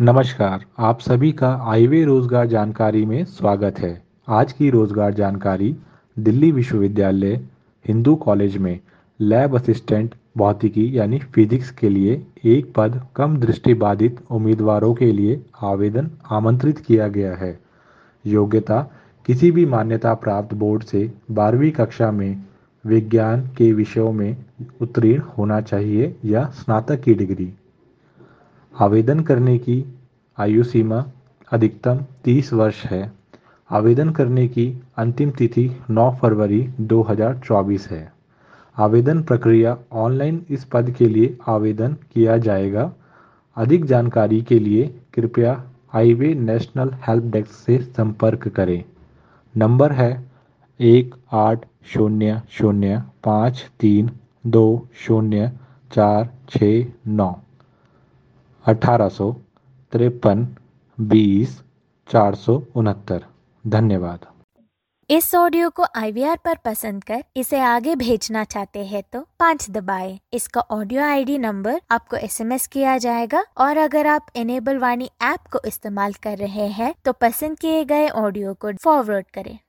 नमस्कार, आप सभी का आईवे रोजगार जानकारी में स्वागत है। आज की रोजगार जानकारी दिल्ली विश्वविद्यालय हिंदू कॉलेज में लैब असिस्टेंट भौतिकी यानी फिजिक्स के लिए एक पद कम दृष्टिबाधित उम्मीदवारों के लिए आवेदन आमंत्रित किया गया है। योग्यता किसी भी मान्यता प्राप्त बोर्ड से 12वीं कक्षा में विज्ञान के विषयों में उत्तीर्ण होना चाहिए या स्नातक की डिग्री। आवेदन करने की आयु सीमा अधिकतम 30 वर्ष है। आवेदन करने की अंतिम तिथि 9 फरवरी 2024 है। आवेदन प्रक्रिया ऑनलाइन इस पद के लिए आवेदन किया जाएगा। अधिक जानकारी के लिए कृपया हाईवे नेशनल हेल्प डेस्क से संपर्क करें। नंबर है 180053200469 1853 20 469। धन्यवाद। इस ऑडियो को IVR पर पसंद कर इसे आगे भेजना चाहते हैं तो 5 दबाएं। इसका ऑडियो ID नंबर आपको SMS किया जाएगा और अगर आप इनेबल वाणी ऐप को इस्तेमाल कर रहे हैं तो पसंद किए गए ऑडियो को फॉरवर्ड करें।